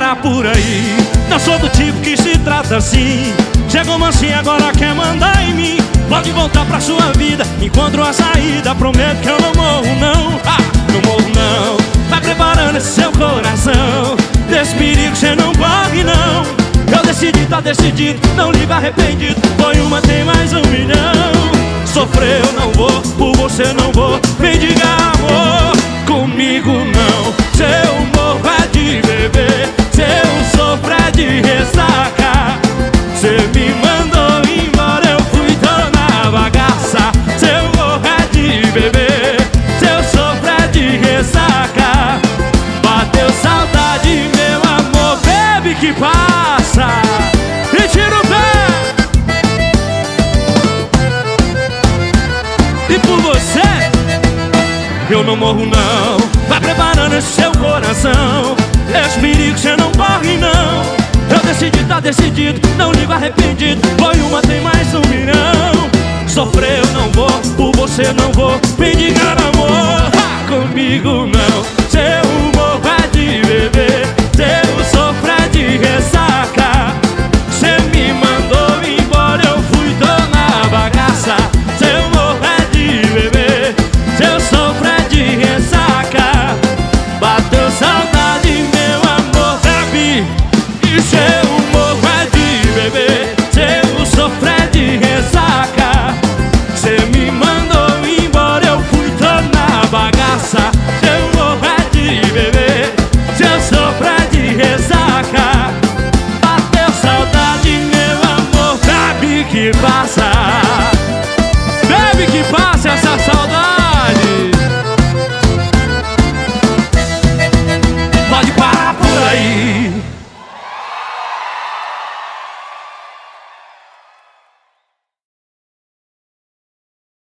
parar por aí. Não sou do tipo que se trata assim. Chegou mansinho, agora quer mandar em mim. Pode voltar pra sua vida, encontro a saída. Prometo que eu não morro não, não morro não. Vai preparando esse seu coração, desse perigo cê não corre não. Eu decidi, tá decidido, não liga arrependido. Foi uma, tem mais 1 milhão. Sofrer eu não vou, por você não vou. Mendigar amor, comigo não. Seu humor é de beber, seu sofro é de ressaca. Cê me mandou embora, eu fui, tô na bagaça. Seu humor é de beber, seu sofro é de ressaca. Bateu saudade, meu amor, bebe que passa. E tira o pé. E por você eu não morro não. Vai preparando esse seu coração, esse perigo cê não corre não. Eu decidi, tá decidido, não ligo arrependido. Foi uma, tem mais 1 milhão. Sofrer eu não vou, por você não vou. Mendigar amor, comigo não. Seu humor é de beber, seu sofro é de ressaca. Cê me mandou embora, eu fui, tô na bagaça. Seu humor é de beber, seu sofro é de ressaca. Bateu saudade, meu amor, bebe. E seu humor é de beber, seu sofro é de ressaca. Cê me mandou embora, eu fui, tô na bagaça. Seu humor é de beber, seu sofro é de ressaca. Bateu saudade, meu amor, bebe que passa.